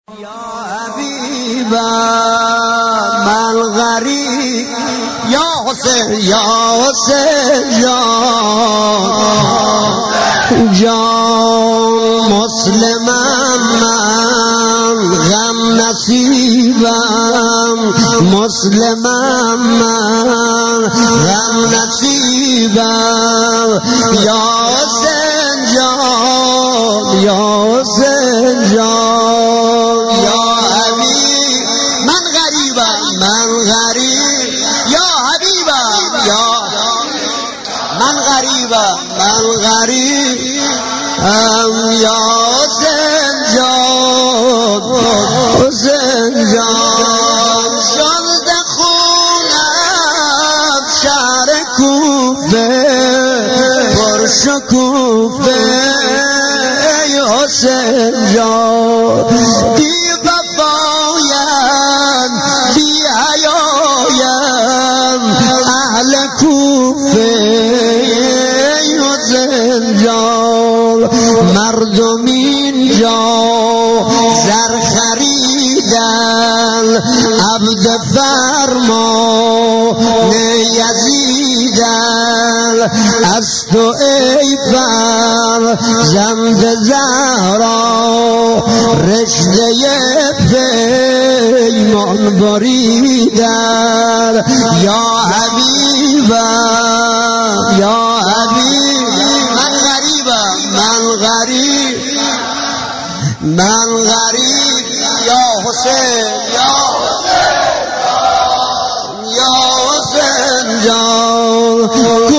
یا حبیبا من غریب یا حسین جان مسلمم من غم نصیبم مسلمم من غم نصیبم یا حسین جان یا حسین جان یا حبیب من غریبم من غریب یا حبیبم یا من غریبم من غریب یا حسین جان حسین جان شد خونم شهر کوفه پرشکوفه ای حسین جان بی وفایم بی حیایم اهل کوفه ای حسین جان مردم اینجا زر خریدن عبد فرمان یزیدن از تو ای فرزند زهرا رشته پیمان بریدن یا حبیبم یا حبیب من غریبم من غریب من غریب یا حسین یا حسین جان